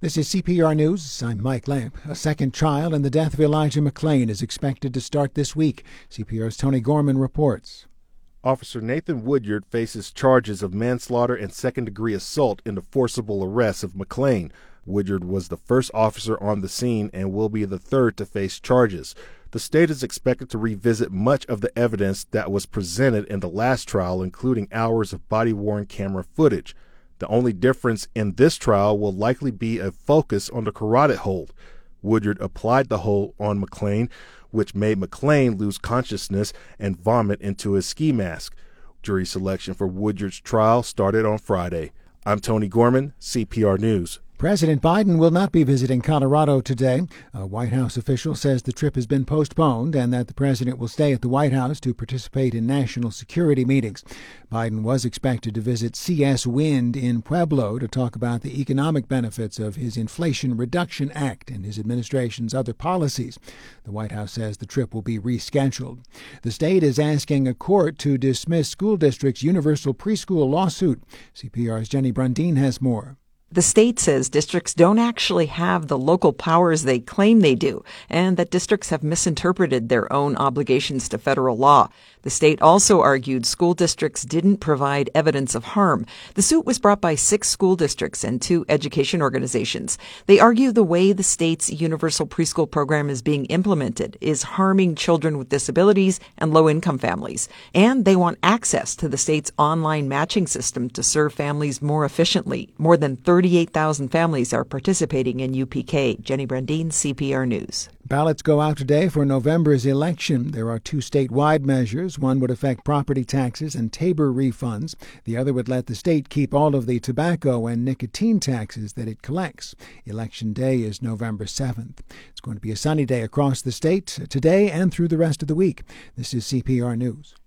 This is CPR News. I'm Mike Lamp. A second trial in the death of Elijah McClain is expected to start this week. CPR's Tony Gorman reports. Officer Nathan Woodyard faces charges of manslaughter and second-degree assault in the forcible arrest of McClain. Woodyard was the first officer on the scene and will be the third to face charges. The state is expected to revisit much of the evidence that was presented in the last trial, including hours of body-worn camera footage. The only difference in this trial will likely be a focus on the carotid hold. Woodyard applied the hold on McClain, which made McClain lose consciousness and vomit into his ski mask. Jury selection for Woodyard's trial started on Friday. I'm Tony Gorman, CPR News. President Biden will not be visiting Colorado today. A White House official says the trip has been postponed and that the president will stay at the White House to participate in national security meetings. Biden was expected to visit CS Wind in Pueblo to talk about the economic benefits of his Inflation Reduction Act and his administration's other policies. The White House says the trip will be rescheduled. The state is asking a court to dismiss school district's universal preschool lawsuit. CPR's Jenny Brundin has more. The state says districts don't actually have the local powers they claim they do, and that districts have misinterpreted their own obligations to federal law. The state also argued school districts didn't provide evidence of harm. The suit was brought by 6 school districts and 2 education organizations. They argue the way the state's universal preschool program is being implemented is harming children with disabilities and low-income families. And they want access to the state's online matching system to serve families more efficiently. More than 38,000 families are participating in UPK. Jenny Brundin, CPR News. Ballots go out today for November's election. There are 2 statewide measures. One would affect property taxes and Tabor refunds. The other would let the state keep all of the tobacco and nicotine taxes that it collects. Election day is November 7th. It's going to be a sunny day across the state today and through the rest of the week. This is CPR News.